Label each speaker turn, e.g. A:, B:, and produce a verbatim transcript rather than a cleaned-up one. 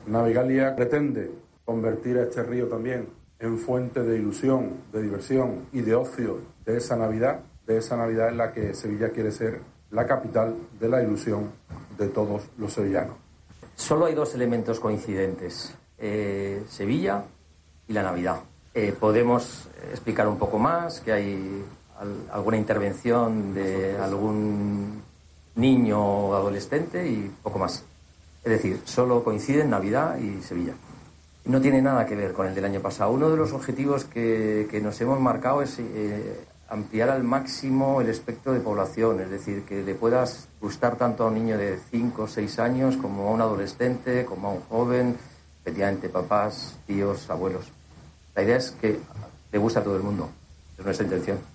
A: Navigalia pretende convertir a este río también en fuente de ilusión, de diversión y de ocio de esa Navidad, de esa Navidad en la que Sevilla quiere ser la capital de la ilusión de todos los sevillanos.
B: Solo hay dos elementos coincidentes, eh, Sevilla y la Navidad. Eh, podemos explicar un poco más, que hay al, alguna intervención de algún niño o adolescente y poco más. Es decir, solo coinciden Navidad y Sevilla. No tiene nada que ver con el del año pasado. Uno de los objetivos que, que nos hemos marcado es eh, ampliar al máximo el espectro de población, es decir, que le puedas gustar tanto a un niño de cinco o seis años como a un adolescente, como a un joven, efectivamente papás, tíos, abuelos. La idea es que le guste a todo el mundo, es nuestra intención.